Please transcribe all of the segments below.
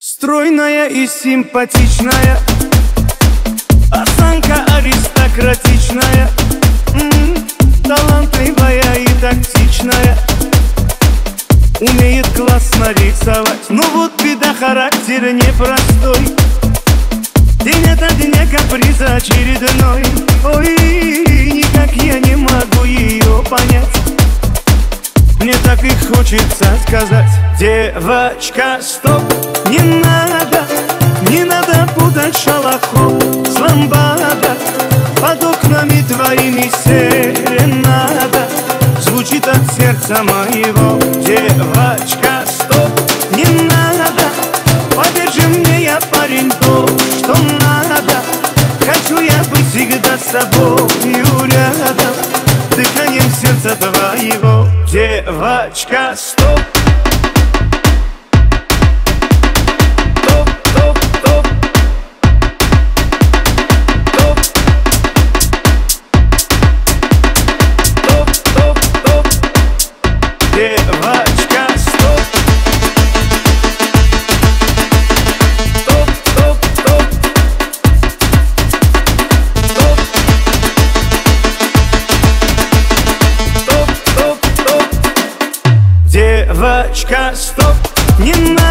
Стройная и симпатичная, осанка аристократичная, талантливая и тактичная, умеет классно рисовать. Но вот беда, характер непростой, день ото дня каприз очередной. Ой, никак я не могу ее понять. Мне так и хочется сказать: девочка, стоп, не надо путать шалохов с ламбада. Под окнами твоими серенада звучит от сердца моего. Девочка, стоп, не надо, поверь же мне, я парень то, что надо. Хочу я быть всегда с тобою рядом, дыханием сердца твоего. Девочка, стоп. Топ, топ, топ. Топ. Топ, топ, топ. Девочка, стоп. Топ, топ, топ. Топ. Топ, топ, топ. Девочка, стоп, не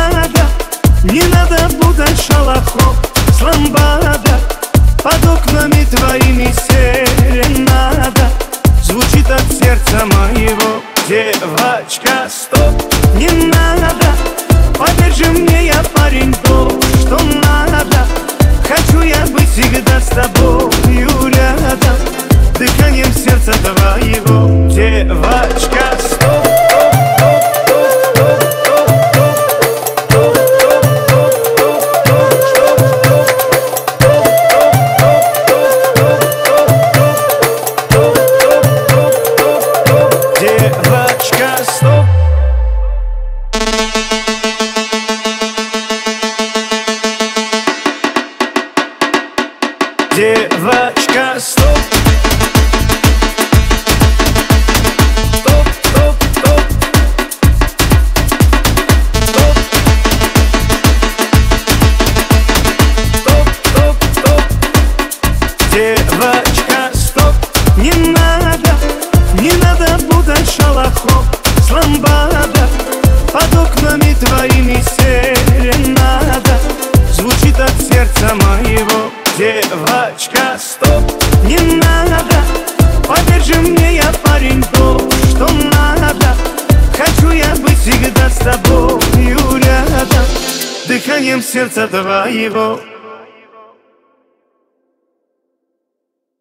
надо путать шалохов с ламбада. Под окнами твоими серенада звучит от сердца моего. Девочка, стоп, не надо, поверь же мне, я парень то, что надо. Хочу я быть всегда с тобою рядом, дыханием сердца твоего. Девочка, стоп. Девочка, стоп. Девочка, стоп. Стоп, стоп, стоп. Стоп. Стоп, стоп, стоп. Девочка, стоп. Не надо путать шалохов с ламбада. Под окнами твоими серенада звучит от сердца моего. Девочка, стоп, не надо, поверь же мне, я парень то, что надо. Хочу я быть всегда с тобою рядом, дыханием сердца твоего.